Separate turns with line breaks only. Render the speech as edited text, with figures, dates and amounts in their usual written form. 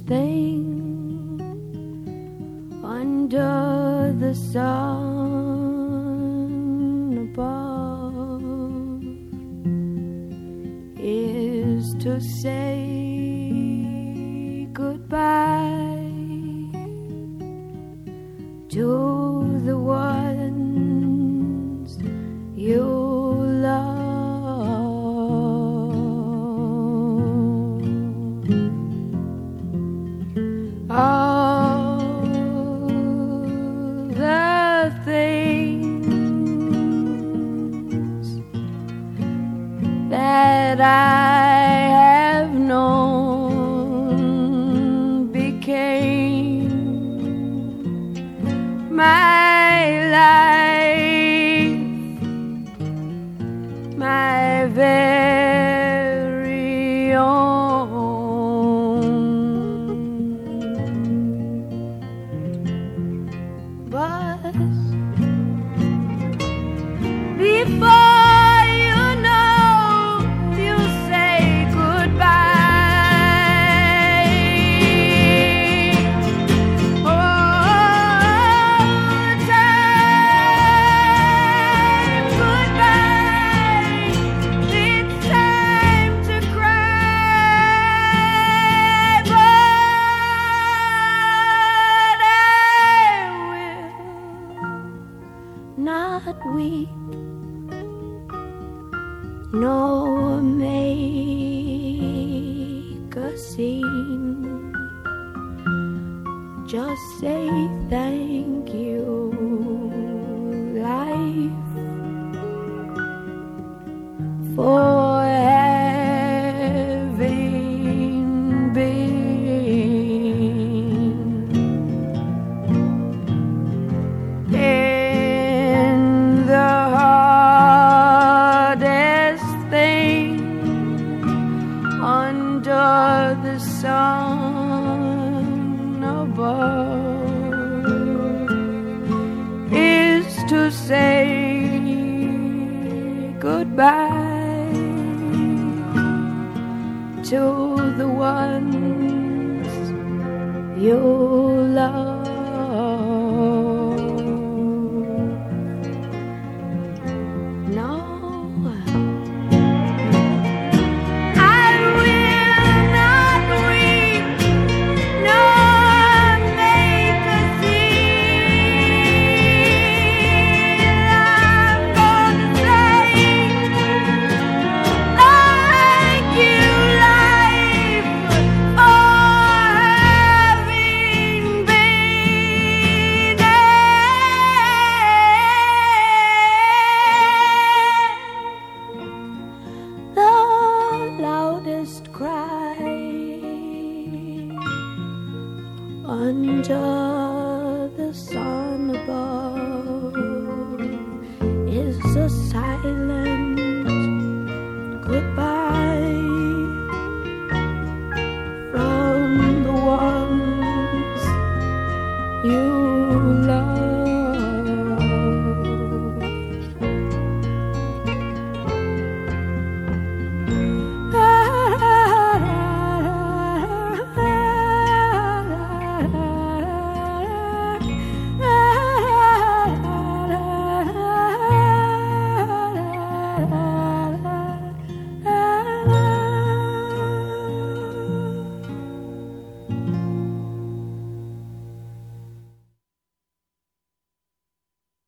thing under the sun above is to say goodbye to the ones you love. All the things that I have known became my life, my very own. But before you know, you say goodbye. Oh, time, goodbye. It's time to cry, but I will not weep nor make a scene. Just say thank you, life, for having been in the hardest thing under the sun above is to say goodbye to the ones you love. No, I will not weep nor make a scene. I'm gonna say thank you, life, for having been the loudest cry under the sun above is a silent goodbye.